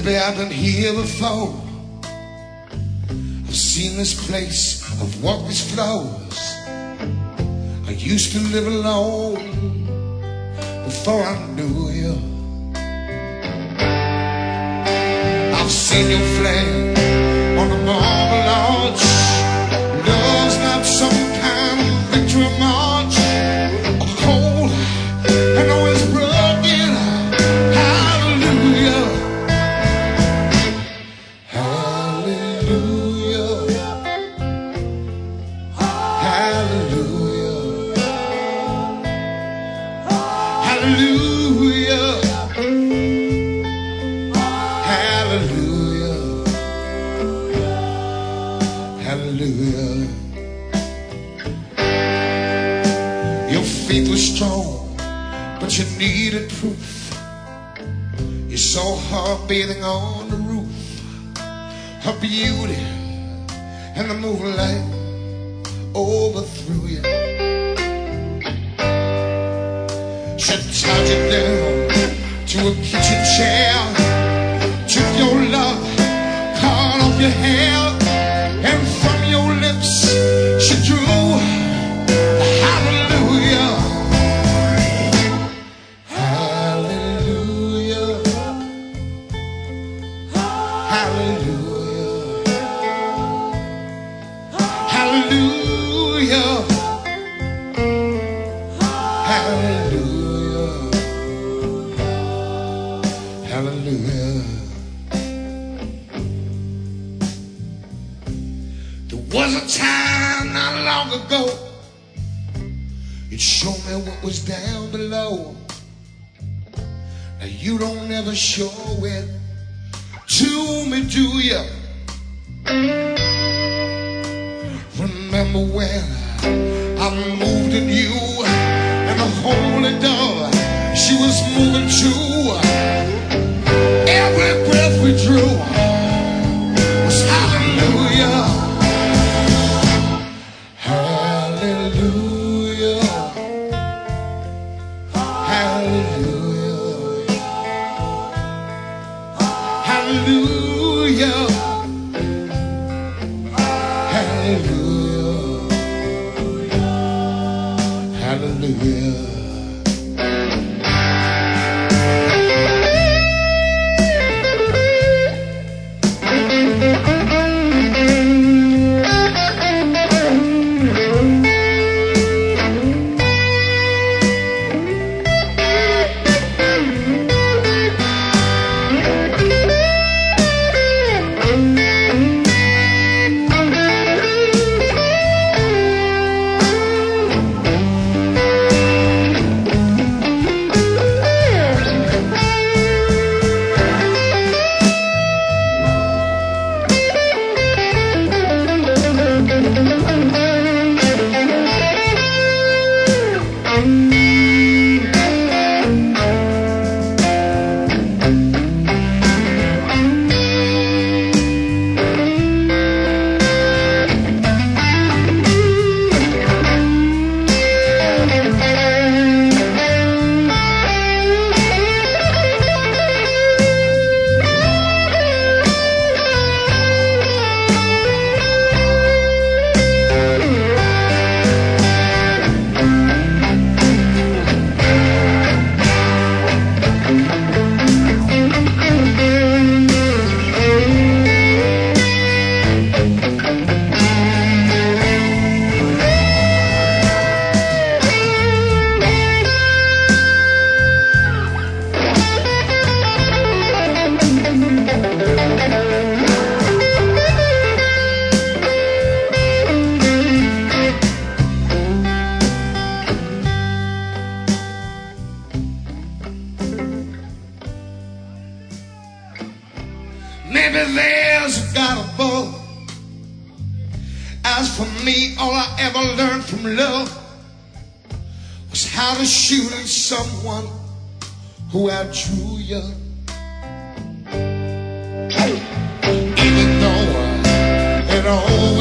Maybe I've been here before. I've seen this place, I've walked these floors. I used to live alone before I knew you. I've seen your flag on the marble arch. Love's not some kind of victory march. A cold and always broken. Hallelujah. Hallelujah. Hallelujah. Hallelujah. Hallelujah. Hallelujah. Your faith was strong, but you needed proof. You saw her bathing on the roof, her beauty and the moonlight overthrew you. She tied you down to a kitchen chair, took your love, cut off your hair, and from your lips she drew hallelujah. Hallelujah. Hallelujah. Hallelujah. Hallelujah. Hallelujah. There was a time not long ago, it showed me what was down below. Now you don't ever show it to me, do you? Remember when I moved in you, and the holy dove, she was moving too. Every breath we drew was hallelujah. Hallelujah. Hallelujah. Hallelujah. Hallelujah. Hallelujah. Maybe there's a God above. As for me, all I ever learned from love was how to shoot at someone who outdrew you. Even though it always